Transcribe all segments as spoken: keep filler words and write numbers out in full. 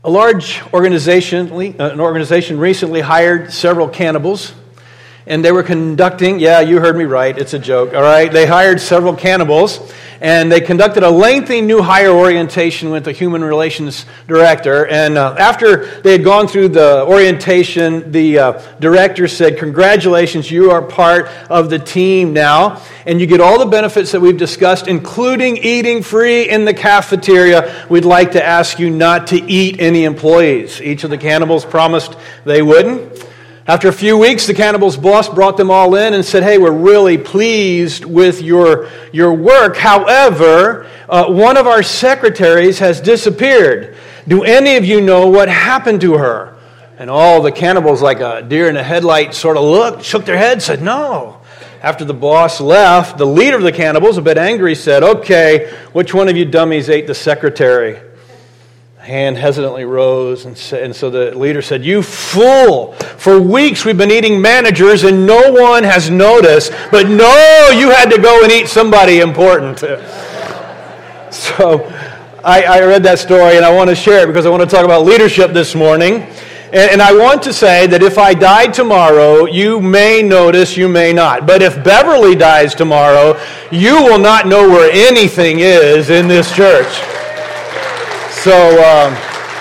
A large organization, an organization recently hired several cannibals, and they were conducting, yeah, you heard me right, it's a joke, all right? They hired several cannibals, and they conducted a lengthy new hire orientation with the human relations director, and uh, after they had gone through the orientation, the uh, director said, "Congratulations, you are part of the team now, and you get all the benefits that we've discussed, including eating free in the cafeteria. We'd like to ask you not to eat any employees." Each of the cannibals promised they wouldn't. After a few weeks, the cannibals' boss brought them all in and said, "Hey, we're really pleased with your, your work. However, uh, one of our secretaries has disappeared. Do any of you know what happened to her?" And all the cannibals, like a deer in a headlight, sort of looked, shook their heads, said, "No." After the boss left, the leader of the cannibals, a bit angry, said, "Okay, which one of you dummies ate the secretary?" The hand hesitantly rose, and, sa- and so the leader said, "You fool! For weeks we've been eating managers and no one has noticed, but no, you had to go and eat somebody important." So I, I read that story and I want to share it because I want to talk about leadership this morning. And, and I want to say that if I died tomorrow, you may notice, you may not. But if Beverly dies tomorrow, you will not know where anything is in this church. So, um,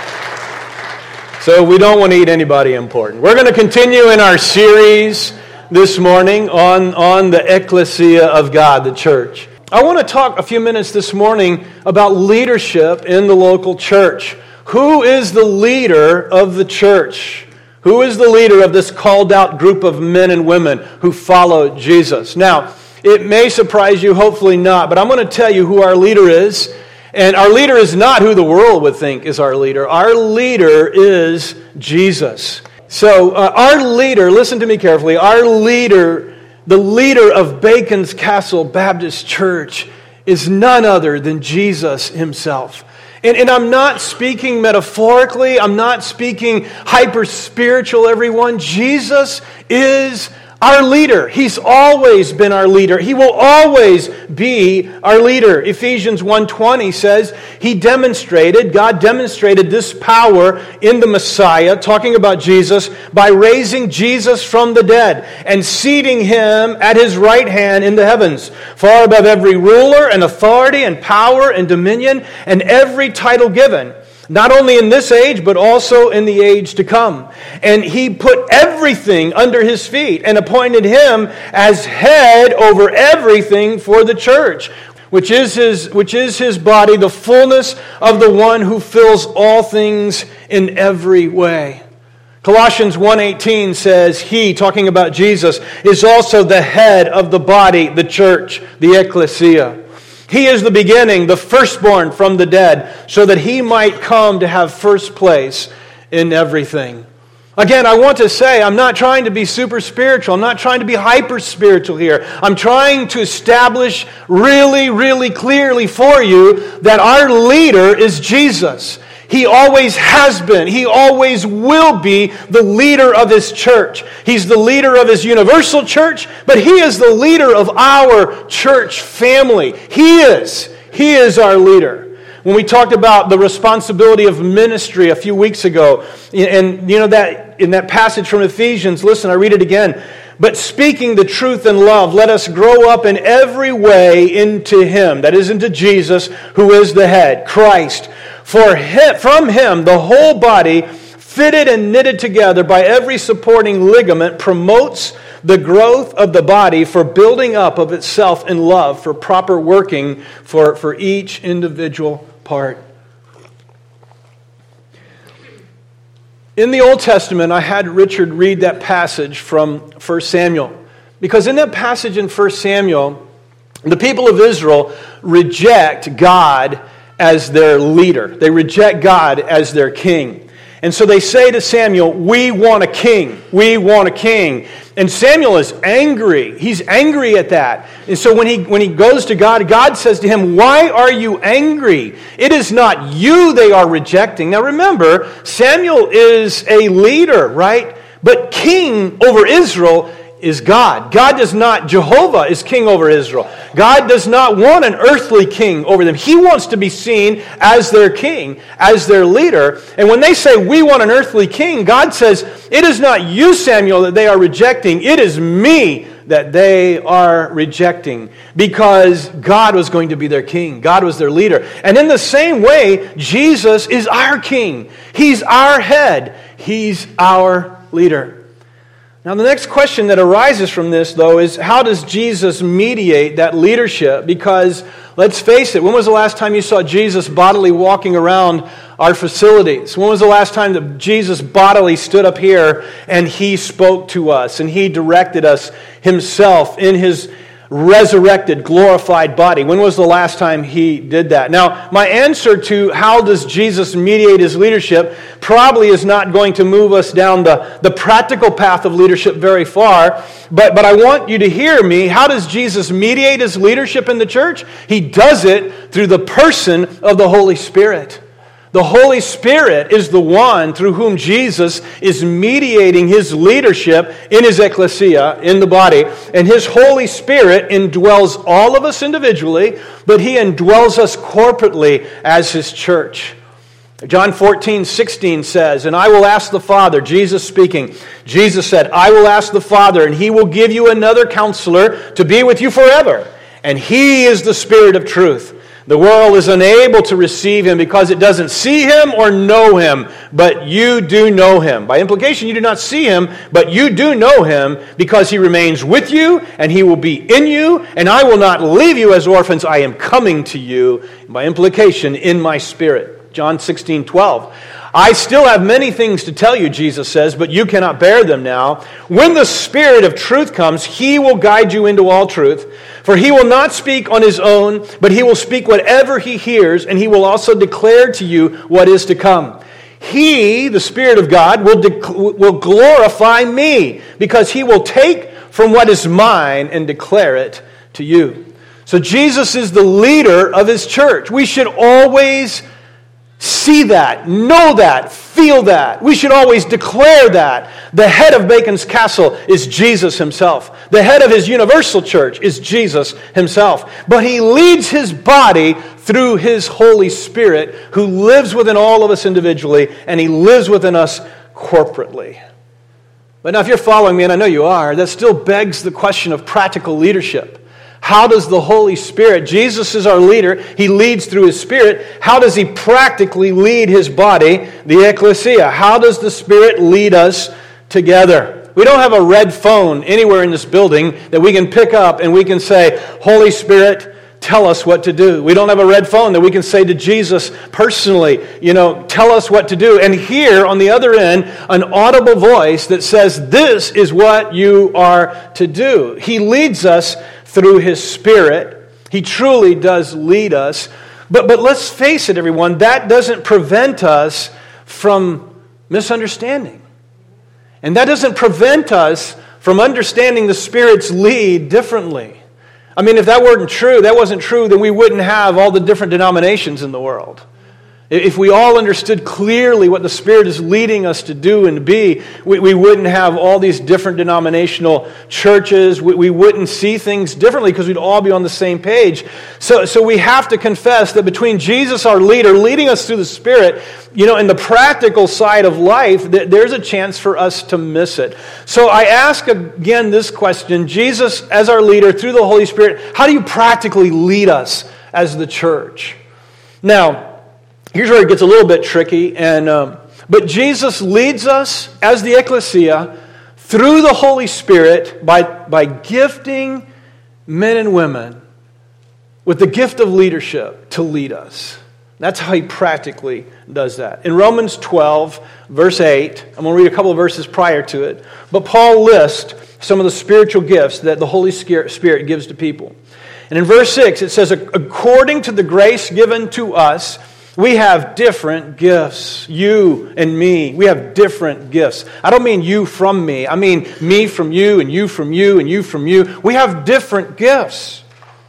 so we don't want to eat anybody important. We're going to continue in our series this morning on, on the ecclesia of God, the church. I want to talk a few minutes this morning about leadership in the local church. Who is the leader of the church? Who is the leader of this called out group of men and women who follow Jesus? Now, it may surprise you, hopefully not, but I'm going to tell you who our leader is. And our leader is not who the world would think is our leader. Our leader is Jesus. So uh, our leader, listen to me carefully, our leader, the leader of Bacon's Castle Baptist Church is none other than Jesus himself. And, and I'm not speaking metaphorically. I'm not speaking hyper-spiritual, everyone. Jesus is our leader. He's always been our leader. He will always be our leader. Ephesians one twenty says he demonstrated, God demonstrated this power in the Messiah, talking about Jesus, by raising Jesus from the dead and seating him at his right hand in the heavens, far above every ruler and authority and power and dominion and every title given, not only in this age, but also in the age to come. And he put everything under his feet and appointed him as head over everything for the church, which is his, which is his body, the fullness of the one who fills all things in every way. Colossians one eighteen says, he, talking about Jesus, is also the head of the body, the church, the ecclesia. He is the beginning, the firstborn from the dead, so that he might come to have first place in everything. Again, I want to say, I'm not trying to be super spiritual. I'm not trying to be hyper spiritual here. I'm trying to establish really, really clearly for you that our leader is Jesus. He always has been. He always will be the leader of his church. He's the leader of his universal church, but he is the leader of our church family. He is. He is our leader. When we talked about the responsibility of ministry a few weeks ago, and you know that in that passage from Ephesians, listen, I read it again. But speaking the truth in love, let us grow up in every way into him, that is, into Jesus, who is the head, Christ. For him, from him, the whole body, fitted and knitted together by every supporting ligament, promotes the growth of the body for building up of itself in love, for proper working for, for each individual part. In the Old Testament, I had Richard read that passage from First Samuel. Because in that passage in First Samuel, the people of Israel reject God as their leader. They reject God as their king. And so they say to Samuel, "We want a king. We want a king." And Samuel is angry. He's angry at that. And so when he when he goes to God, God says to him, "Why are you angry? It is not you they are rejecting." Now remember, Samuel is a leader, right? But king over Israel is God. God does not, Jehovah is king over Israel. God does not want an earthly king over them. He wants to be seen as their king, as their leader. And when they say, we want an earthly king, God says, it is not you, Samuel, that they are rejecting. It is me that they are rejecting, because God was going to be their king. God was their leader. And in the same way, Jesus is our king. He's our head. He's our leader. Now, the next question that arises from this, though, is how does Jesus mediate that leadership? Because, let's face it, when was the last time you saw Jesus bodily walking around our facilities? When was the last time that Jesus bodily stood up here and He spoke to us and He directed us Himself in His resurrected, glorified body? When was the last time He did that? Now, my answer to how does Jesus mediate His leadership probably is not going to move us down the, the practical path of leadership very far, but, but I want you to hear me. How does Jesus mediate His leadership in the church? He does it through the person of the Holy Spirit. The Holy Spirit is the one through whom Jesus is mediating His leadership in His ecclesia, in the body. And His Holy Spirit indwells all of us individually, but He indwells us corporately as His church. John fourteen sixteen says, and I will ask the Father, Jesus speaking, Jesus said, I will ask the Father, and He will give you another counselor to be with you forever. And He is the Spirit of truth. The world is unable to receive Him because it doesn't see Him or know Him, but you do know Him. By implication, you do not see Him, but you do know Him because He remains with you and He will be in you, and I will not leave you as orphans. I am coming to you, by implication, in my Spirit. John sixteen twelve. I still have many things to tell you, Jesus says, but you cannot bear them now. When the Spirit of truth comes, He will guide you into all truth. For He will not speak on His own, but He will speak whatever He hears, and He will also declare to you what is to come. He, the Spirit of God, will, de- will glorify me, because He will take from what is mine and declare it to you. So Jesus is the leader of His church. We should always see that, know that, feel that. We should always declare that. The head of Bacon's Castle is Jesus Himself. The head of His universal church is Jesus Himself. But He leads His body through His Holy Spirit, who lives within all of us individually, and He lives within us corporately. But now if you're following me, and I know you are, that still begs the question of practical leadership. How does the Holy Spirit, Jesus is our leader, He leads through His Spirit. How does He practically lead His body, the ecclesia? How does the Spirit lead us together? We don't have a red phone anywhere in this building that we can pick up and we can say, Holy Spirit, tell us what to do. We don't have a red phone that we can say to Jesus personally, you know, tell us what to do. And hear on the other end an audible voice that says, this is what you are to do. He leads us through His Spirit. He truly does lead us. But, but let's face it, everyone, that doesn't prevent us from misunderstanding. And that doesn't prevent us from understanding the Spirit's lead differently. I mean, if that weren't true, that wasn't true, then we wouldn't have all the different denominations in the world. If we all understood clearly what the Spirit is leading us to do and to be, we, we wouldn't have all these different denominational churches. We, we wouldn't see things differently because we'd all be on the same page. So, so we have to confess that between Jesus, our leader, leading us through the Spirit, you know, in the practical side of life, there's a chance for us to miss it. So I ask again this question, Jesus as our leader through the Holy Spirit, how do you practically lead us as the church? Now, here's where it gets a little bit tricky, and um, but Jesus leads us as the ecclesia through the Holy Spirit by, by gifting men and women with the gift of leadership to lead us. That's how He practically does that. In Romans twelve, verse eight, I'm going to read a couple of verses prior to it, but Paul lists some of the spiritual gifts that the Holy Spirit gives to people. And in verse six, it says, according to the grace given to us, we have different gifts. You and me, we have different gifts. I don't mean you from me. I mean me from you and you from you and you from you. We have different gifts.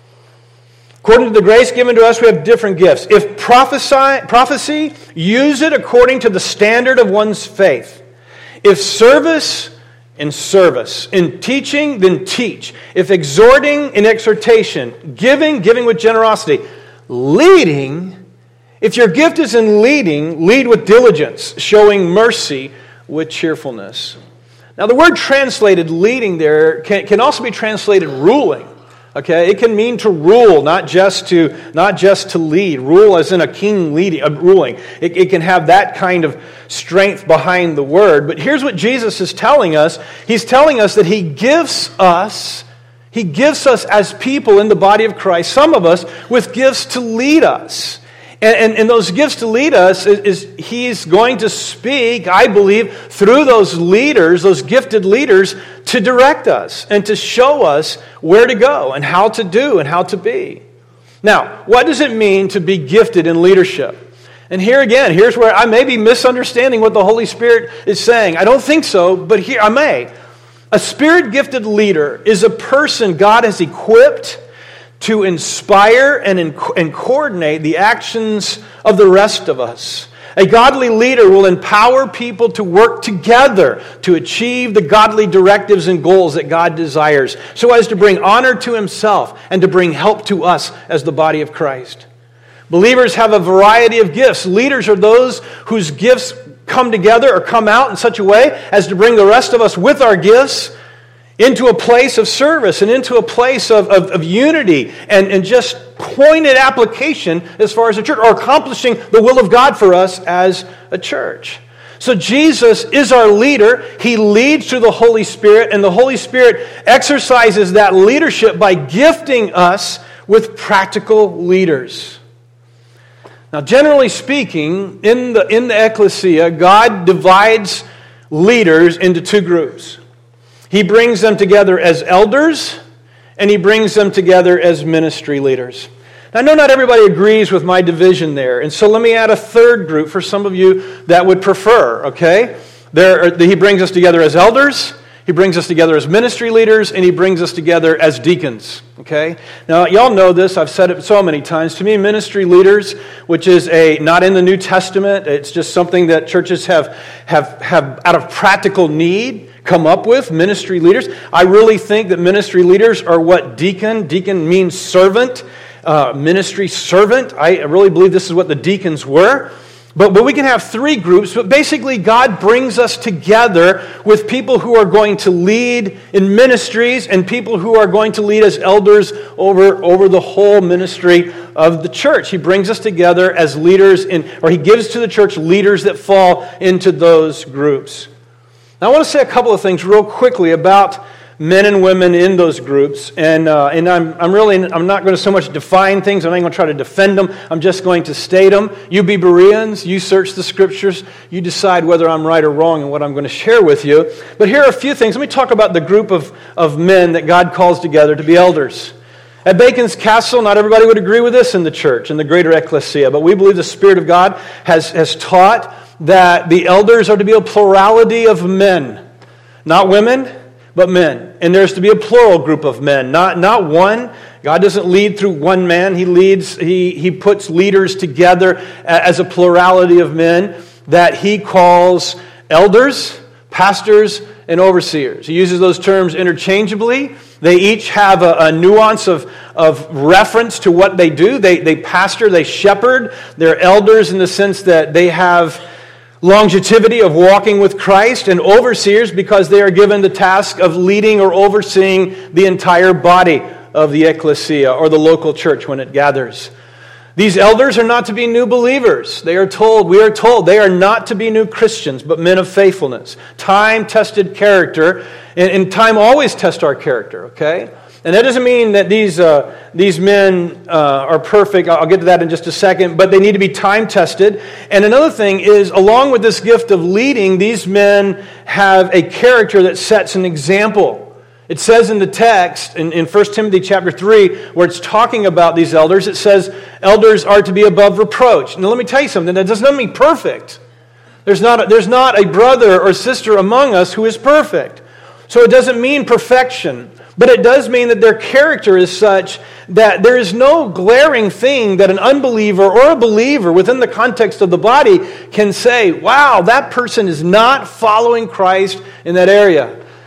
According to the grace given to us, we have different gifts. If prophesy, prophecy, use it according to the standard of one's faith. If service in service. In teaching, then teach. If exhorting, in exhortation. Giving, giving with generosity. Leading, if your gift is in leading, lead with diligence, showing mercy with cheerfulness. Now the word translated leading there can, can also be translated ruling. Okay, it can mean to rule, not just to not just to lead. Rule as in a king leading, uh, ruling. It, it can have that kind of strength behind the word. But here's what Jesus is telling us. He's telling us that He gives us, He gives us as people in the body of Christ, some of us, with gifts to lead us. And, and, and those gifts to lead us is, is He's going to speak, I believe, through those leaders, those gifted leaders, to direct us and to show us where to go and how to do and how to be. Now, what does it mean to be gifted in leadership? And here again, here's where I may be misunderstanding what the Holy Spirit is saying. I don't think so, but here I may. A Spirit-gifted leader is a person God has equipped to inspire and, and coordinate the actions of the rest of us. A godly leader will empower people to work together to achieve the godly directives and goals that God desires, so as to bring honor to Himself and to bring help to us as the body of Christ. Believers have a variety of gifts. Leaders are those whose gifts come together or come out in such a way as to bring the rest of us with our gifts into a place of service and into a place of, of, of unity and, and just pointed application as far as a church, or accomplishing the will of God for us as a church. So Jesus is our leader. He leads through the Holy Spirit, and the Holy Spirit exercises that leadership by gifting us with practical leaders. Now, generally speaking, in the, in the ecclesia, God divides leaders into two groups. He brings them together as elders, and He brings them together as ministry leaders. Now, I know not everybody agrees with my division there, and so let me add a third group for some of you that would prefer, okay? There, are, He brings us together as elders, He brings us together as ministry leaders, and He brings us together as deacons, okay? Now, y'all know this, I've said it so many times. To me, ministry leaders, which is a not in the New Testament, it's just something that churches have, have, have out of practical need, come up with, ministry leaders. I really think that ministry leaders are what deacon, deacon means servant, uh, ministry servant. I really believe this is what the deacons were. But, but we can have three groups, but basically God brings us together with people who are going to lead in ministries and people who are going to lead as elders over, over the whole ministry of the church. He brings us together as leaders, in, or He gives to the church leaders that fall into those groups. Now, I want to say a couple of things real quickly about men and women in those groups, and uh, and I'm I'm really I'm not going to so much define things. I'm not going to try to defend them. I'm just going to state them. You be Bereans, you search the Scriptures, you decide whether I'm right or wrong in what I'm going to share with you. But here are a few things. Let me talk about the group of of men that God calls together to be elders. At Bacon's Castle, not everybody would agree with this in the church, in the greater ecclesia, but we believe the Spirit of God has has taught that the elders are to be a plurality of men. Not women, but men. And there's to be a plural group of men, not, not one. God doesn't lead through one man. He leads, he, he puts leaders together as a plurality of men that He calls elders, pastors, and overseers. He uses those terms interchangeably. They each have a, a nuance of, of reference to what they do. They, they pastor, they shepherd. They're elders in the sense that they have longevity of walking with Christ, and overseers because they are given the task of leading or overseeing the entire body of the ecclesia or the local church when it gathers. These elders are not to be new believers. They are told, we are told, they are not to be new Christians, but men of faithfulness. Time-tested character, and, and time always tests our character, okay? And that doesn't mean that these uh, these men uh, are perfect. I'll get to that in just a second. But they need to be time-tested. And another thing is, along with this gift of leading, these men have a character that sets an example. It says in the text, in, in First Timothy chapter three, where it's talking about these elders, it says, elders are to be above reproach. Now let me tell you something, that does not mean perfect. There's not a, there's not a brother or sister among us who is perfect. So it doesn't mean perfection. But it does mean that their character is such that there is no glaring thing that an unbeliever or a believer within the context of the body can say, wow, that person is not following Christ in that area.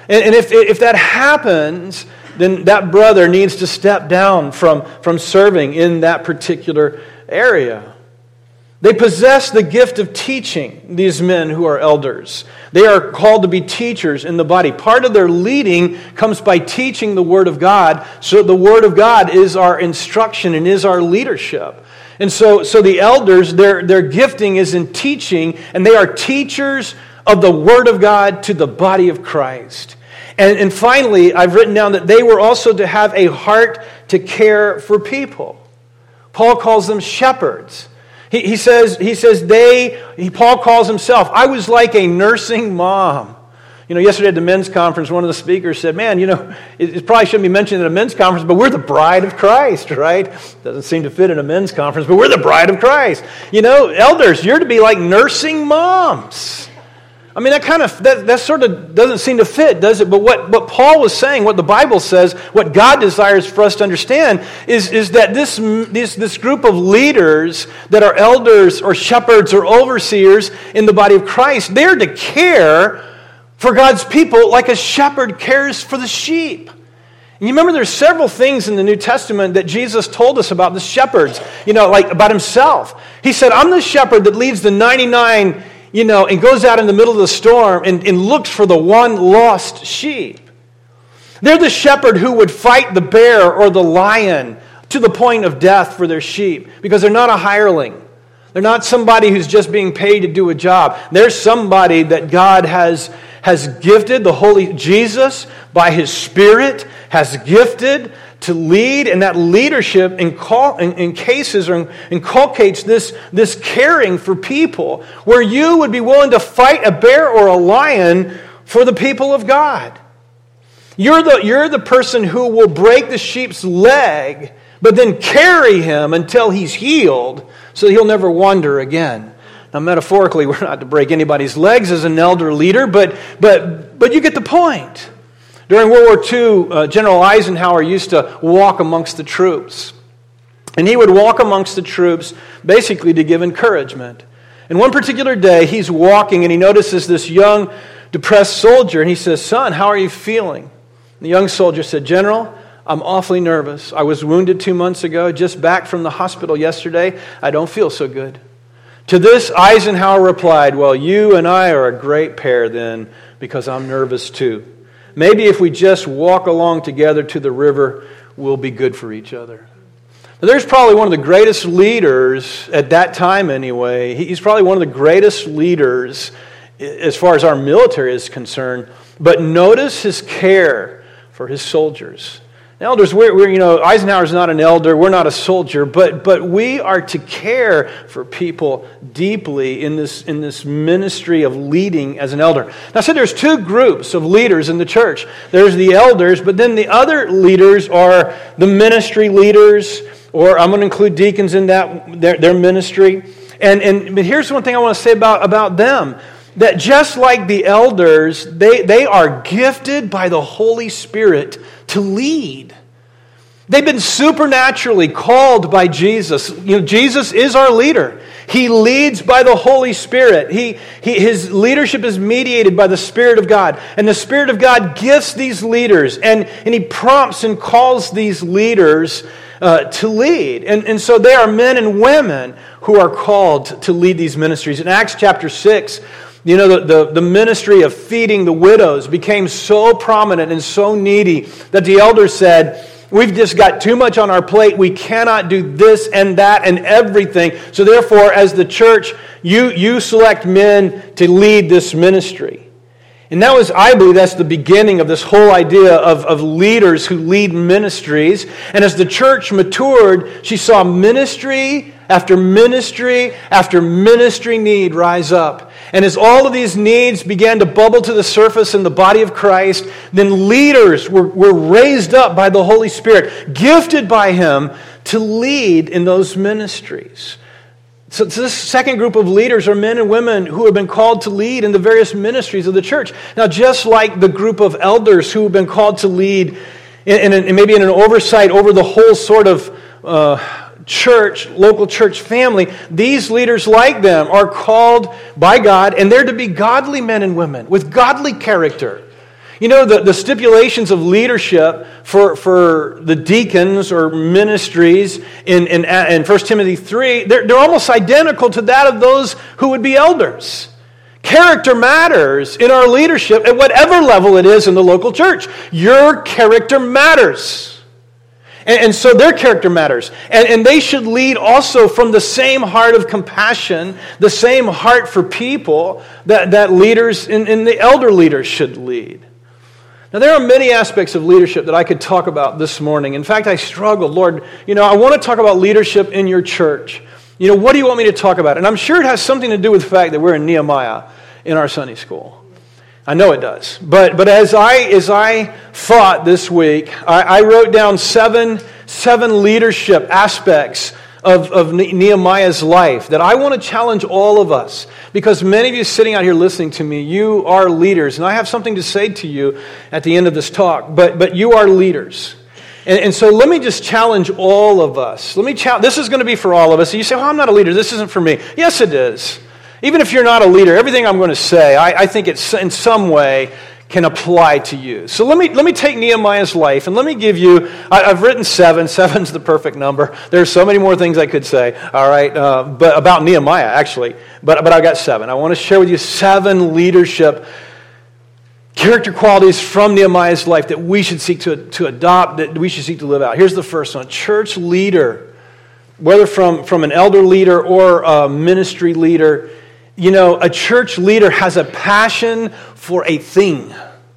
And, and if, if that happens, then that brother needs to step down from, from serving in that particular area. They possess the gift of teaching, these men who are elders. They are called to be teachers in the body. Part of their leading comes by teaching the Word of God. So the Word of God is our instruction and is our leadership. And so, so the elders, their, their gifting is in teaching, and they are teachers of the Word of God to the body of Christ. And, and finally, I've written down that they were also to have a heart to care for people. Paul calls them shepherds. He, he says, he says they, he, Paul calls himself, I was like a nursing mom. You know, yesterday at the men's conference, one of the speakers said, man, you know, it, it probably shouldn't be mentioned at a men's conference, but we're the bride of Christ, right? Doesn't seem to fit in a men's conference, but we're the bride of Christ. You know, elders, you're to be like nursing moms. I mean, that kind of, that, that sort of doesn't seem to fit, does it? But what, what Paul was saying, what the Bible says, what God desires for us to understand is, is that this, this, this group of leaders that are elders or shepherds or overseers in the body of Christ, they're to care for God's people like a shepherd cares for the sheep. And you remember there's several things in the New Testament that Jesus told us about the shepherds, you know, like about himself. He said, I'm the shepherd that leaves the ninety-nine, you know, and goes out in the middle of the storm and, and looks for the one lost sheep. They're the shepherd who would fight the bear or the lion to the point of death for their sheep because they're not a hireling. They're not somebody who's just being paid to do a job. They're somebody that God has, has gifted, the Holy Jesus, by His Spirit, has gifted to lead, and that leadership incul- in, in cases or inculcates this, this caring for people, where you would be willing to fight a bear or a lion for the people of God. You're the, you're the person who will break the sheep's leg, but then carry him until he's healed, so he'll never wander again. Now, metaphorically, we're not to break anybody's legs as an elder leader, but but but you get the point. During World War Two, uh, General Eisenhower used to walk amongst the troops. And he would walk amongst the troops basically to give encouragement. And one particular day, he's walking and he notices this young, depressed soldier. And he says, son, how are you feeling? And the young soldier said, General, I'm awfully nervous. I was wounded two months ago, just back from the hospital yesterday. I don't feel so good. To this, Eisenhower replied, well, you and I are a great pair then, because I'm nervous too. Maybe if we just walk along together to the river, we'll be good for each other. Now, there's probably one of the greatest leaders at that time anyway. He's probably one of the greatest leaders as far as our military is concerned. But notice his care for his soldiers. Elders, we're, we're, you know, Eisenhower's not an elder, we're not a soldier, but but we are to care for people deeply in this in this ministry of leading as an elder. Now, I said there's two groups of leaders in the church. There's the elders, but then the other leaders are the ministry leaders, or I'm going to include deacons in that, their, their ministry. And, and but here's one thing I want to say about, about them. That just like the elders, they, they are gifted by the Holy Spirit to lead. They've been supernaturally called by Jesus. You know, Jesus is our leader. He leads by the Holy Spirit. He, he, his leadership is mediated by the Spirit of God. And the Spirit of God gifts these leaders. And, and He prompts and calls these leaders uh, to lead. And, and so they are men and women who are called to lead these ministries. In Acts chapter six, you know, the, the, the ministry of feeding the widows became so prominent and so needy that the elders said, we've just got too much on our plate. We cannot do this and that and everything. So therefore, as the church, you, you select men to lead this ministry. And that was, I believe, that's the beginning of this whole idea of, of leaders who lead ministries. And as the church matured, she saw ministry after ministry after ministry need rise up. And as all of these needs began to bubble to the surface in the body of Christ, then leaders were, were raised up by the Holy Spirit, gifted by Him to lead in those ministries. So this second group of leaders are men and women who have been called to lead in the various ministries of the church. Now, just like the group of elders who have been called to lead in, in, in maybe in an oversight over the whole sort of uh, church, local church family, these leaders like them are called by God, and they're to be godly men and women with godly character. You know, the, the stipulations of leadership for, for the deacons or ministries in, in, in First Timothy three, they're, they're almost identical to that of those who would be elders. Character matters in our leadership at whatever level it is in the local church. Your character matters. And, and so their character matters. And, and they should lead also from the same heart of compassion, the same heart for people that, that leaders and, and the elder leaders should lead. Now, there are many aspects of leadership that I could talk about this morning. In fact, I struggled. Lord, you know, I want to talk about leadership in your church. You know, what do you want me to talk about? And I'm sure it has something to do with the fact that we're in Nehemiah in our Sunday school. I know it does. But but as I as I thought this week, I, I wrote down seven, seven leadership aspects of, of Nehemiah's life that I want to challenge all of us. Because many of you sitting out here listening to me, you are leaders. And I have something to say to you at the end of this talk. But but you are leaders. And, and so let me just challenge all of us. Let me challenge. This is going to be for all of us. And you say, well, I'm not a leader. This isn't for me. Yes, it is. Even if you're not a leader, everything I'm going to say, I, I think it's in some way can apply to you. So let me let me take Nehemiah's life and let me give you, I, I've written seven. Seven's the perfect number. There's so many more things I could say, all right, uh, but about Nehemiah, actually. But, but I've got seven. I want to share with you seven leadership character qualities from Nehemiah's life that we should seek to, to adopt, that we should seek to live out. Here's the first one. Church leader, whether from, from an elder leader or a ministry leader, you know, a church leader has a passion for a thing.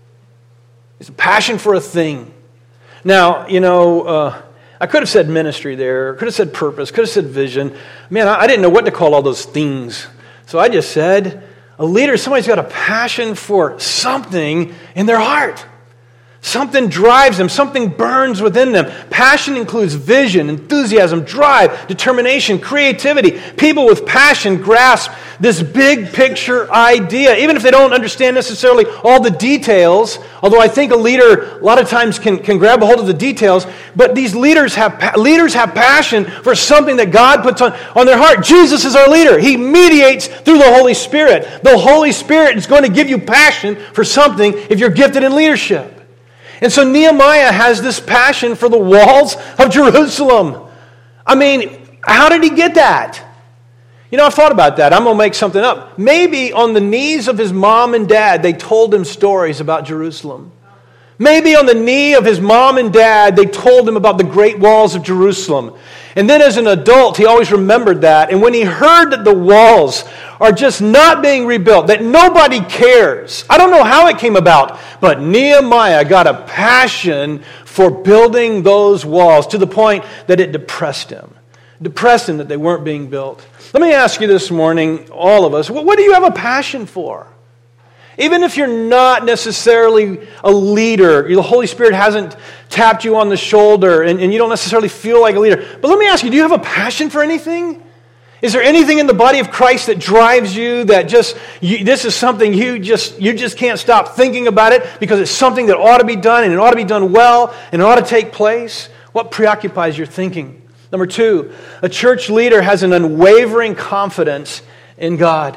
It's a passion for a thing. Now, you know, uh, I could have said ministry there, could have said purpose, could have said vision. Man, I, I didn't know what to call all those things. So I just said, a leader, somebody's got a passion for something in their heart. Something drives them. Something burns within them. Passion includes vision, enthusiasm, drive, determination, creativity. People with passion grasp this big picture idea, even if they don't understand necessarily all the details, although I think a leader a lot of times can, can grab a hold of the details, but these leaders have leaders have passion for something that God puts on, on their heart. Jesus is our leader. He mediates through the Holy Spirit. The Holy Spirit is going to give you passion for something if you're gifted in leadership. And so Nehemiah has this passion for the walls of Jerusalem. I mean, how did he get that? You know, I've thought about that. I'm going to make something up. Maybe on the knees of his mom and dad, they told him stories about Jerusalem. Maybe on the knee of his mom and dad, they told him about the great walls of Jerusalem. And then as an adult, he always remembered that. And when he heard that the walls are just not being rebuilt, that nobody cares, I don't know how it came about, but Nehemiah got a passion for building those walls to the point that it depressed him. Depressed him that they weren't being built. Let me ask you this morning, all of us, what do you have a passion for? Even if you're not necessarily a leader, the Holy Spirit hasn't tapped you on the shoulder and, and you don't necessarily feel like a leader. But let me ask you, do you have a passion for anything? Is there anything in the body of Christ that drives you, that just, you, this is something you just you just can't stop thinking about it because it's something that ought to be done and it ought to be done well and it ought to take place? What preoccupies your thinking? Number two, a church leader has an unwavering confidence in God.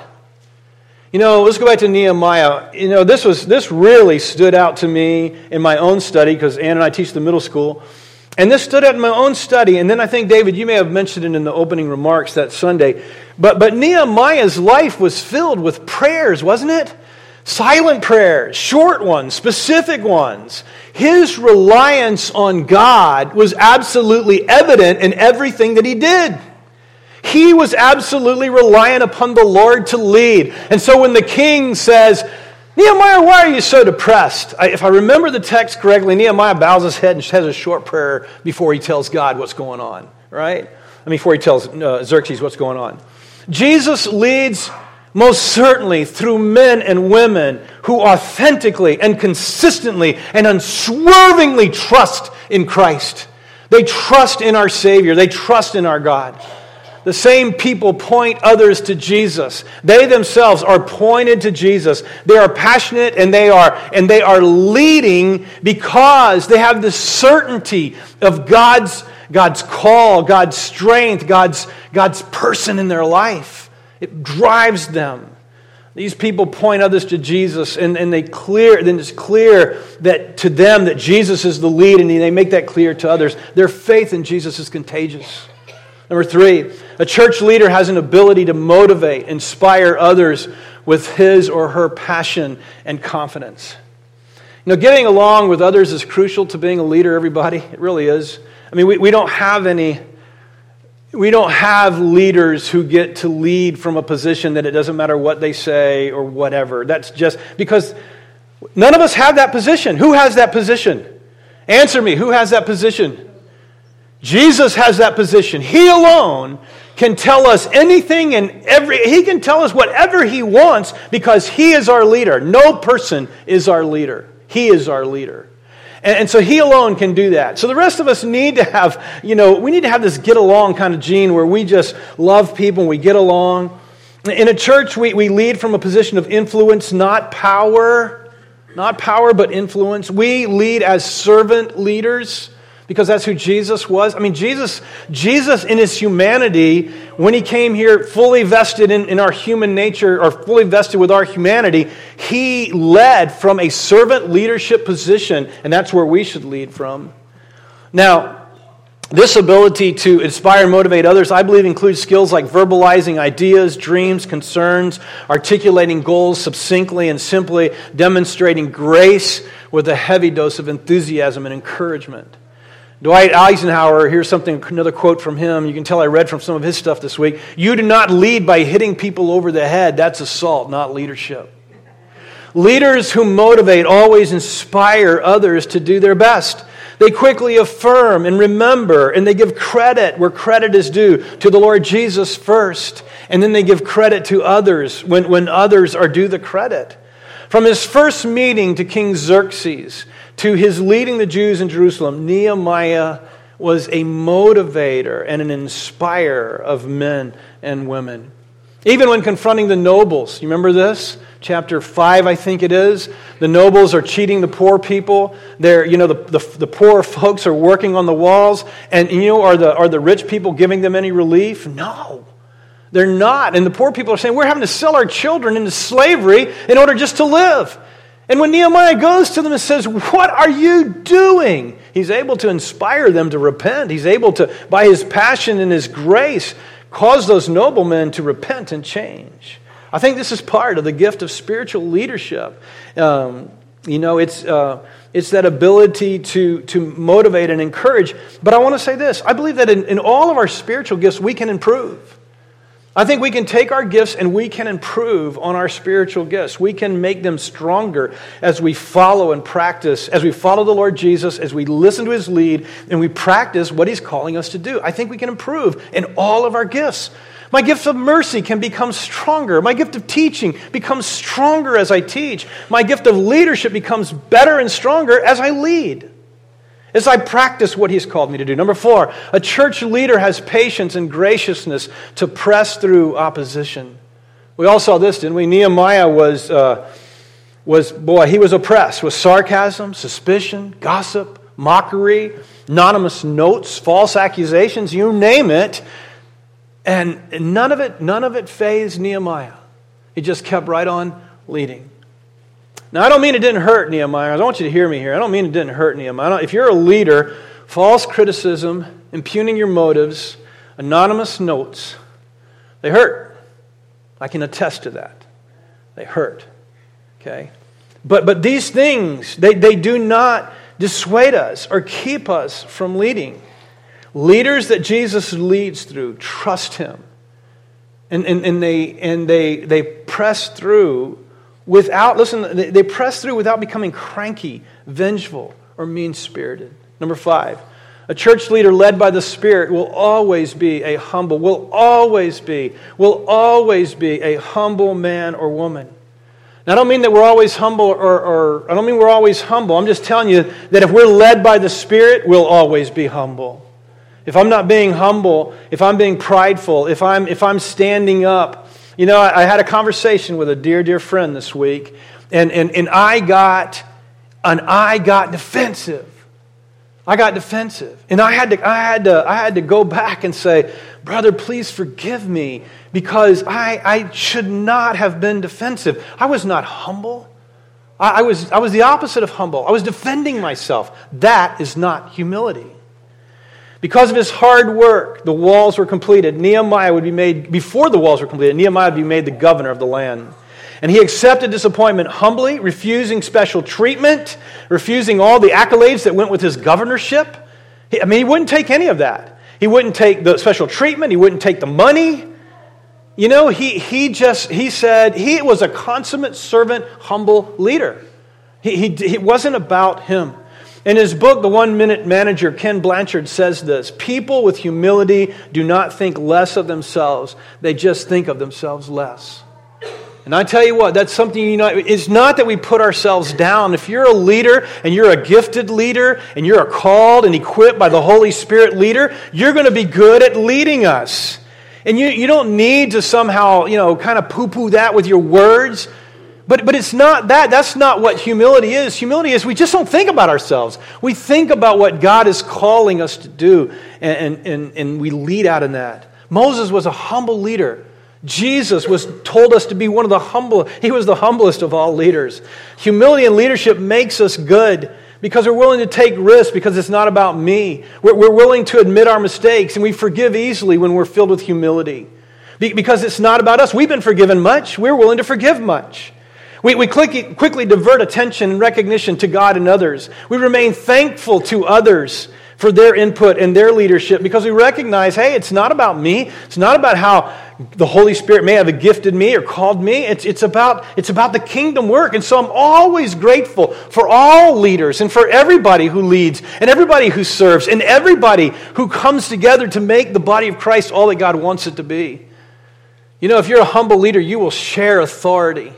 You know, let's go back to Nehemiah. You know, this was this really stood out to me in my own study because Ann and I teach the middle school. And this stood out in my own study. And then I think, David, you may have mentioned it in the opening remarks that Sunday. But, but Nehemiah's life was filled with prayers, wasn't it? Silent prayers, short ones, specific ones. His reliance on God was absolutely evident in everything that he did. He was absolutely reliant upon the Lord to lead. And so when the king says, Nehemiah, why are you so depressed? I, if I remember the text correctly, Nehemiah bows his head and has a short prayer before he tells God what's going on, right? I mean, before he tells uh, Xerxes what's going on. Jesus leads most certainly through men and women who authentically and consistently and unswervingly trust in Christ. They trust in our Savior. They trust in our God. The same people point others to Jesus. They themselves are pointed to Jesus. They are passionate and they are and they are leading because they have the certainty of God's God's call, God's strength, God's God's person in their life. It drives them. These people point others to Jesus, and, and they clear, then it's clear that to them that Jesus is the lead, and they make that clear to others. Their faith in Jesus is contagious. Number three, a church leader has an ability to motivate, inspire others with his or her passion and confidence. You know, getting along with others is crucial to being a leader, everybody. It really is. I mean, we, we don't have any... We don't have leaders who get to lead from a position that it doesn't matter what they say or whatever. That's just because none of us have that position. Who has that position? Answer me. Who has that position? Jesus has that position. He alone can tell us anything and every, He can tell us whatever He wants because He is our leader. No person is our leader. He is our leader. And so He alone can do that. So the rest of us need to have, you know, we need to have this get along kind of gene where we just love people and we get along. In a church, we, we lead from a position of influence, not power. Not power, but influence. We lead as servant leaders because that's who Jesus was. I mean, Jesus, Jesus in His humanity, when He came here fully vested in, in our human nature, or fully vested with our humanity, He led from a servant leadership position, and that's where we should lead from. Now, this ability to inspire and motivate others, I believe, includes skills like verbalizing ideas, dreams, concerns, articulating goals succinctly and simply, demonstrating grace with a heavy dose of enthusiasm and encouragement. Dwight Eisenhower, here's something, another quote from him. You can tell I read from some of his stuff this week. You do not lead by hitting people over the head. That's assault, not leadership. Leaders who motivate always inspire others to do their best. They quickly affirm and remember, and they give credit where credit is due to the Lord Jesus first. And then they give credit to others when, when others are due the credit. From his first meeting to King Xerxes, to his leading the Jews in Jerusalem, Nehemiah was a motivator and an inspirer of men and women. Even when confronting the nobles, you remember this? Chapter five, I think it is. The nobles are cheating the poor people. They're, you know, the, the, the poor folks are working on the walls. And, you know, are the, are the rich people giving them any relief? No. They're not. And the poor people are saying, we're having to sell our children into slavery in order just to live. And when Nehemiah goes to them and says, what are you doing? He's able to inspire them to repent. He's able to, by his passion and his grace, cause those noblemen to repent and change. I think this is part of the gift of spiritual leadership. Um, you know, it's uh, it's that ability to, to motivate and encourage. But I want to say this. I believe that in, in all of our spiritual gifts, we can improve. I think we can take our gifts and we can improve on our spiritual gifts. We can make them stronger as we follow and practice, as we follow the Lord Jesus, as we listen to His lead, and we practice what He's calling us to do. I think we can improve in all of our gifts. My gift of mercy can become stronger. My gift of teaching becomes stronger as I teach. My gift of leadership becomes better and stronger as I lead, as I practice what He's called me to do. Number four, a church leader has patience and graciousness to press through opposition. We all saw this, didn't we? Nehemiah was, uh, was boy, he was oppressed with sarcasm, suspicion, gossip, mockery, anonymous notes, false accusations, you name it. And none of it, none of it fazed Nehemiah. He just kept right on leading. Now, I don't mean it didn't hurt Nehemiah. I don't want you to hear me here. I don't mean it didn't hurt Nehemiah. If you're a leader, false criticism, impugning your motives, anonymous notes, they hurt. I can attest to that. They hurt. Okay? But but these things, they, they do not dissuade us or keep us from leading. Leaders that Jesus leads through trust Him. And, and, and they and they they press through without, listen, they, they press through without becoming cranky, vengeful, or mean-spirited. Number five, a church leader led by the Spirit will always be a humble, will always be, will always be a humble man or woman. Now, I don't mean that we're always humble, or, or I don't mean we're always humble. I'm just telling you that if we're led by the Spirit, we'll always be humble. If I'm not being humble, if I'm being prideful, if I'm if I'm standing up, you know, I, I had a conversation with a dear, dear friend this week, and and and I got, and I got defensive. I got defensive. And I had to, I had to, I had to go back and say, brother, please forgive me, because I, I should not have been defensive. I was not humble. I, I was, I was the opposite of humble. I was defending myself. That is not humility. Because of his hard work, the walls were completed. Nehemiah would be made, before the walls were completed, Nehemiah would be made the governor of the land. And he accepted disappointment humbly, refusing special treatment, refusing all the accolades that went with his governorship. He, I mean, he wouldn't take any of that. He wouldn't take the special treatment. He wouldn't take the money. You know, he, he just, he said, he was a consummate servant, humble leader. He, he, it wasn't about him. In his book, The One-Minute Manager, Ken Blanchard says this: people with humility do not think less of themselves. They just think of themselves less. And I tell you what, that's something, you know, it's not that we put ourselves down. If you're a leader and you're a gifted leader and you're a called and equipped by the Holy Spirit leader, you're going to be good at leading us. And you, you don't need to somehow, you know, kind of poo-poo that with your words. But, but it's not that. That's not what humility is. Humility is we just don't think about ourselves. We think about what God is calling us to do, and, and, and we lead out in that. Moses was a humble leader. Jesus was told us to be one of the humble. He was the humblest of all leaders. Humility and leadership makes us good because we're willing to take risks, because it's not about me. We're, we're willing to admit our mistakes, and we forgive easily when we're filled with humility. Be, because it's not about us. We've been forgiven much. We're willing to forgive much. We, we quickly, quickly divert attention and recognition to God and others. We remain thankful to others for their input and their leadership, because we recognize, hey, it's not about me. It's not about how the Holy Spirit may have gifted me or called me. It's, it's, about, it's about the kingdom work. And so I'm always grateful for all leaders and for everybody who leads and everybody who serves and everybody who comes together to make the body of Christ all that God wants it to be. You know, if you're a humble leader, you will share authority.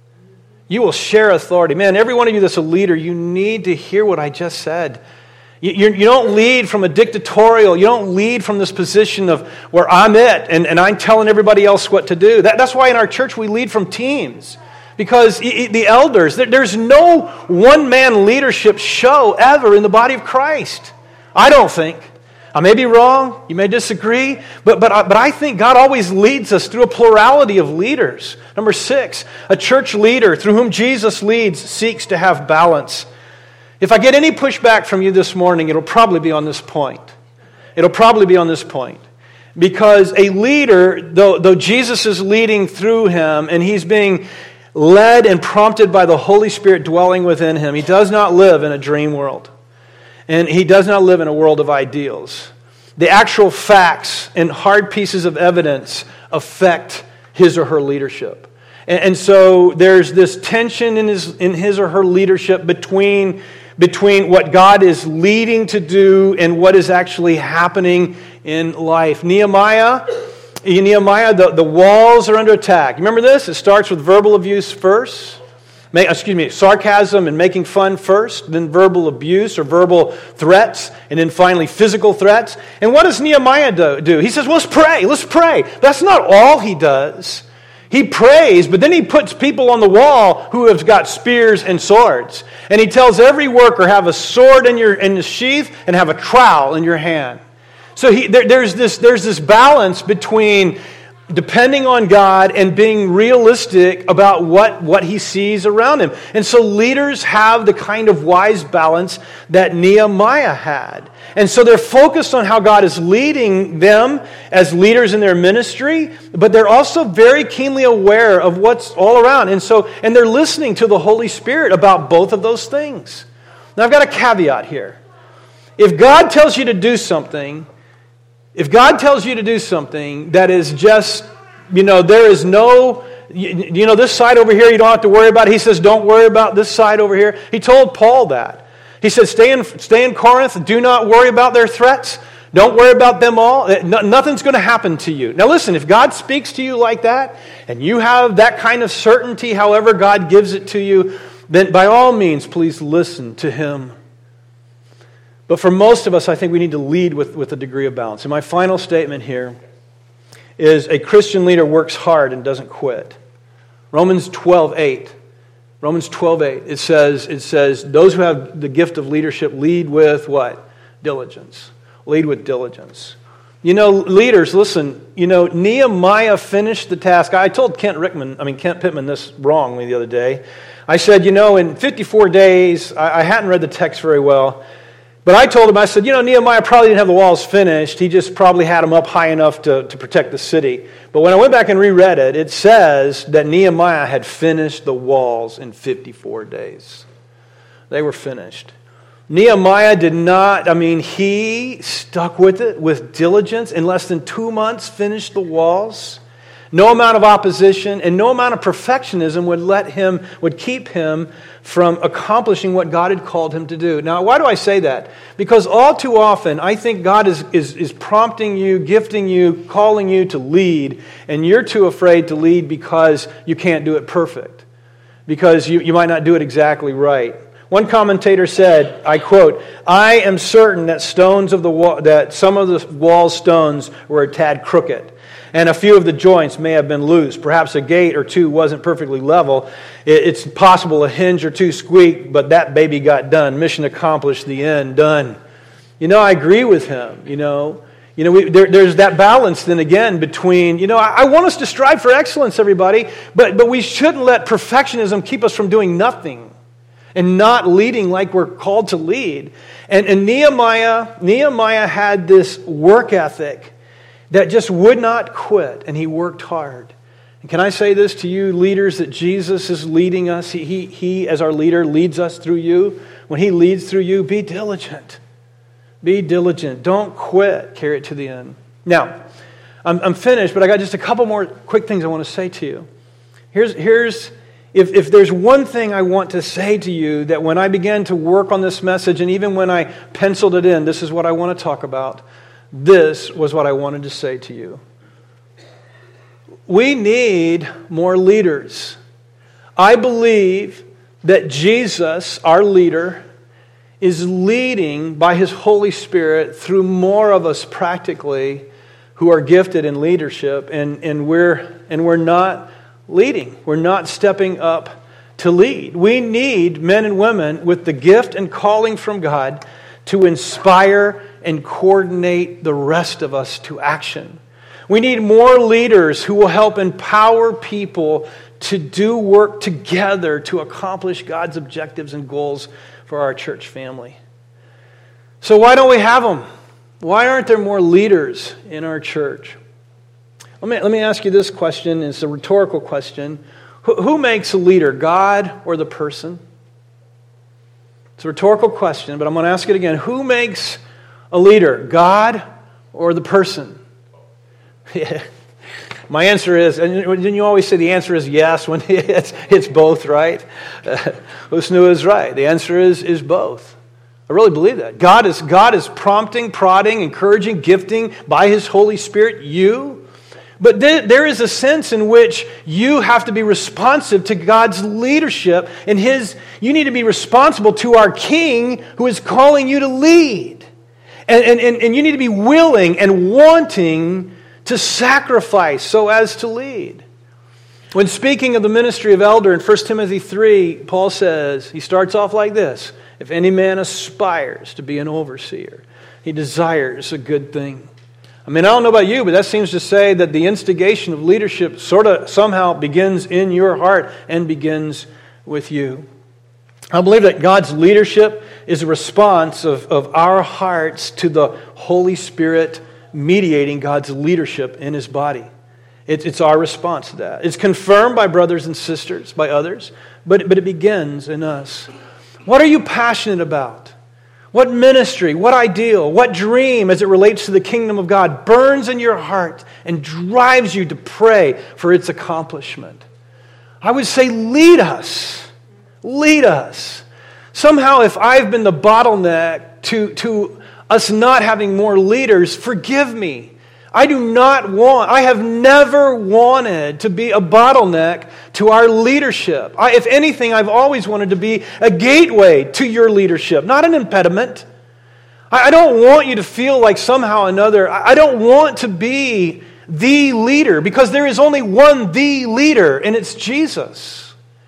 You will share authority. Man, every one of you that's a leader, you need to hear what I just said. You, you, you don't lead from a dictatorial, you don't lead from this position of where I'm it and, and I'm telling everybody else what to do. That, that's why in our church we lead from teams. Because the elders, there's no one-man leadership show ever in the body of Christ. I don't think. I may be wrong, you may disagree, but, but, but I think God always leads us through a plurality of leaders. Number six, a church leader through whom Jesus leads seeks to have balance. If I get any pushback from you this morning, it'll probably be on this point. It'll probably be on this point. Because a leader, though, though Jesus is leading through him and he's being led and prompted by the Holy Spirit dwelling within him, he does not live in a dream world. And he does not live in a world of ideals. The actual facts and hard pieces of evidence affect his or her leadership. And, and so there's this tension in his, in his or her leadership between, between what God is leading to do and what is actually happening in life. Nehemiah, in Nehemiah, the, the walls are under attack. Remember this? It starts with verbal abuse first. Excuse me, sarcasm and making fun first, then verbal abuse or verbal threats, and then finally physical threats. And what does Nehemiah do? He says, well, let's pray, let's pray. That's not all he does. He prays, but then he puts people on the wall who have got spears and swords. And he tells every worker, have a sword in your in the sheath and have a trowel in your hand. So he, there, there's this there's this balance between depending on God and being realistic about what, what he sees around him. And so leaders have the kind of wise balance that Nehemiah had. And so they're focused on how God is leading them as leaders in their ministry, but they're also very keenly aware of what's all around. And so, and they're listening to the Holy Spirit about both of those things. Now I've got a caveat here. If God tells you to do something, If God tells you to do something that is just, you know, there is no, you, you know, this side over here you don't have to worry about. He says, don't worry about this side over here. He told Paul that. He said, stay in, stay in Corinth. Do not worry about their threats. Don't worry about them all. No, nothing's going to happen to you. Now listen, if God speaks to you like that, and you have that kind of certainty, however God gives it to you, then by all means, please listen to him. But for most of us, I think we need to lead with, with a degree of balance. And my final statement here is a Christian leader works hard and doesn't quit. Romans twelve eight. Romans twelve eight. It says, it says, those who have the gift of leadership lead with what? Diligence. Lead with diligence. You know, leaders, listen, you know, Nehemiah finished the task. I told Kent Rickman, I mean, Kent Pittman this wrongly the other day. I said, you know, in fifty-four days, I, I hadn't read the text very well, but I told him, I said, you know, Nehemiah probably didn't have the walls finished. He just probably had them up high enough to, to protect the city. But when I went back and reread it, it says that Nehemiah had finished the walls in fifty-four days. They were finished. Nehemiah did not, I mean, he stuck with it with diligence. In less than two months, finished the walls. No amount of opposition and no amount of perfectionism would let him, would keep him from accomplishing what God had called him to do. Now, why do I say that? Because all too often, I think God is, is, is prompting you, gifting you, calling you to lead, and you're too afraid to lead because you can't do it perfect. Because you, you might not do it exactly right. One commentator said, I quote, "I am certain that stones of the wall, that some of the wall stones were a tad crooked, and a few of the joints may have been loose. Perhaps a gate or two wasn't perfectly level. It's possible a hinge or two squeaked, but that baby got done. Mission accomplished, the end, done." You know, I agree with him, you know. You know, we, there, there's that balance then again between, you know, I, I want us to strive for excellence, everybody, but, but we shouldn't let perfectionism keep us from doing nothing. And not leading like we're called to lead. And, and Nehemiah, Nehemiah had this work ethic that just would not quit, and he worked hard. And can I say this to you leaders, that Jesus is leading us? He, he, he, as our leader, leads us through you. When he leads through you, be diligent. Be diligent. Don't quit. Carry it to the end. Now, I'm, I'm finished, but I got just a couple more quick things I want to say to you. Here's, here's If, if there's one thing I want to say to you, that when I began to work on this message, and even when I penciled it in, this is what I want to talk about. This was what I wanted to say to you. We need more leaders. I believe that Jesus, our leader, is leading by His Holy Spirit through more of us practically who are gifted in leadership, and, and we're and we're not leading. We're not stepping up to lead. We need men and women with the gift and calling from God to inspire and coordinate the rest of us to action. We need more leaders who will help empower people to do work together to accomplish God's objectives and goals for our church family. So why don't we have them? Why aren't there more leaders in our church? Let me, let me ask you this question. It's a rhetorical question. Who, who makes a leader, God or the person? It's a rhetorical question, but I'm going to ask it again. Who makes a leader, God or the person? Yeah. My answer is, and didn't you always say the answer is yes when it's, it's both, right? Uh, Usnu is right. The answer is, is both. I really believe that. God is, God is prompting, prodding, encouraging, gifting by His Holy Spirit you. But there is a sense in which you have to be responsive to God's leadership, and His. You need to be responsible to our King who is calling you to lead. And, and, and you need to be willing and wanting to sacrifice so as to lead. When speaking of the ministry of elder in First Timothy three, Paul says, he starts off like this: "If any man aspires to be an overseer, he desires a good thing." I mean, I don't know about you, but that seems to say that the instigation of leadership sort of somehow begins in your heart and begins with you. I believe that God's leadership is a response of, of our hearts to the Holy Spirit mediating God's leadership in His body. It, it's our response to that. It's confirmed by brothers and sisters, by others, but, but it begins in us. What are you passionate about? What ministry, what ideal, what dream as it relates to the kingdom of God burns in your heart and drives you to pray for its accomplishment? I would say lead us. Lead us. Somehow if I've been the bottleneck to, to us not having more leaders, forgive me. I do not want, I have never wanted to be a bottleneck to our leadership. I, if anything, I've always wanted to be a gateway to your leadership, not an impediment. I, I don't want you to feel like somehow or another, I, I don't want to be the leader, because there is only one the leader, and it's Jesus.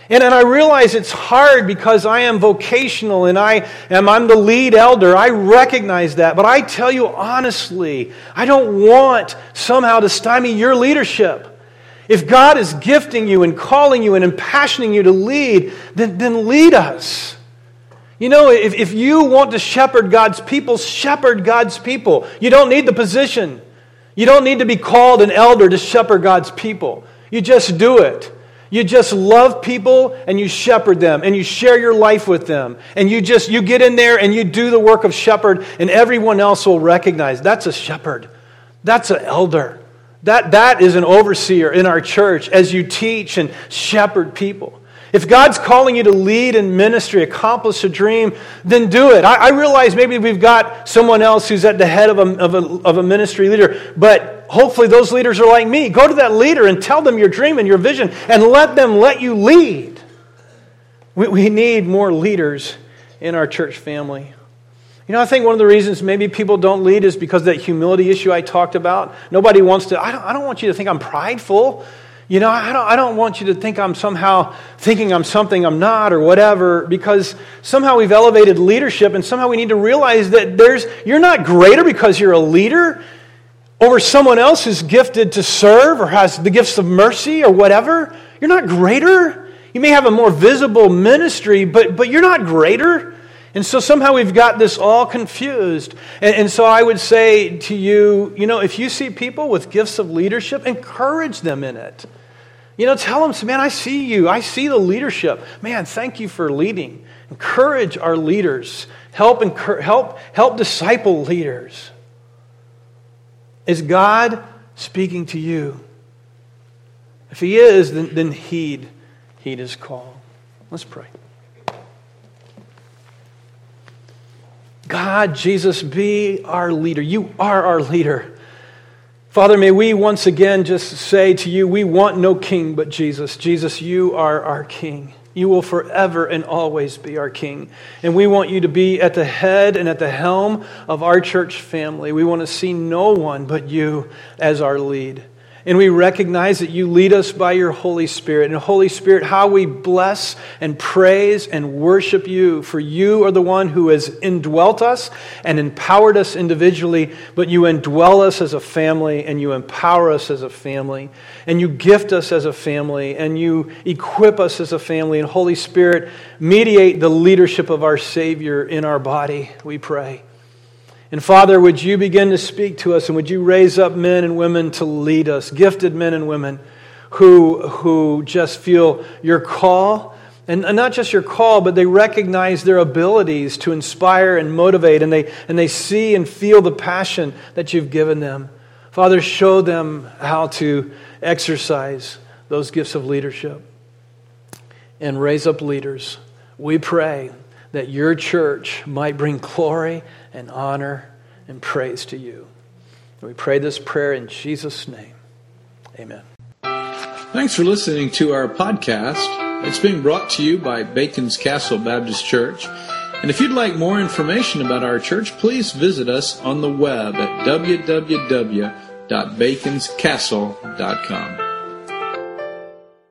And, and I realize it's hard because I am vocational and I am I'm the lead elder. I recognize that. But I tell you honestly, I don't want somehow to stymie your leadership. If God is gifting you and calling you and impassioning you to lead, then, then lead us. You know, if, if you want to shepherd God's people, shepherd God's people. You don't need the position. You don't need to be called an elder to shepherd God's people. You just do it. You just love people and you shepherd them and you share your life with them. And you just, you get in there and you do the work of shepherd and everyone else will recognize that's a shepherd. That's an elder. That, that is an overseer in our church as you teach and shepherd people. If God's calling you to lead in ministry, accomplish a dream, then do it. I, I realize maybe we've got someone else who's at the head of a, of a, of a ministry leader, but hopefully those leaders are like me. Go to that leader and tell them your dream and your vision and let them let you lead. We, we need more leaders in our church family. You know, I think one of the reasons maybe people don't lead is because of that humility issue I talked about. Nobody wants to, I don't, I don't want you to think I'm prideful. You know, I don't, I don't want you to think I'm somehow thinking I'm something I'm not or whatever, because somehow we've elevated leadership and somehow we need to realize that there's you're not greater because you're a leader over someone else who's gifted to serve or has the gifts of mercy or whatever. You're not greater. You may have a more visible ministry, but, but you're not greater. And so somehow we've got this all confused. And, and so I would say to you, you know, if you see people with gifts of leadership, encourage them in it. You know, tell them, man, I see you. I see the leadership. Man, thank you for leading. Encourage our leaders. Help, encourage, help, help disciple leaders. Is God speaking to you? If He is, then, then heed, heed His call. Let's pray. God, Jesus, be our leader. You are our leader. Father, may we once again just say to you, we want no king but Jesus. Jesus, you are our King. You will forever and always be our King. And we want you to be at the head and at the helm of our church family. We want to see no one but you as our lead. And we recognize that you lead us by your Holy Spirit. And Holy Spirit, how we bless and praise and worship you. For you are the one who has indwelt us and empowered us individually, but you indwell us as a family and you empower us as a family. And you gift us as a family and you equip us as a family. And Holy Spirit, mediate the leadership of our Savior in our body, we pray. And Father, would you begin to speak to us and would you raise up men and women to lead us, gifted men and women who, who just feel your call, and not just your call, but they recognize their abilities to inspire and motivate, and they, and they see and feel the passion that you've given them. Father, show them how to exercise those gifts of leadership and raise up leaders. We pray that your church might bring glory and honor and praise to you. And we pray this prayer in Jesus' name. Amen. Thanks for listening to our podcast. It's being brought to you by Bacon's Castle Baptist Church. And if you'd like more information about our church, please visit us on the web at w w w dot bacons castle dot com.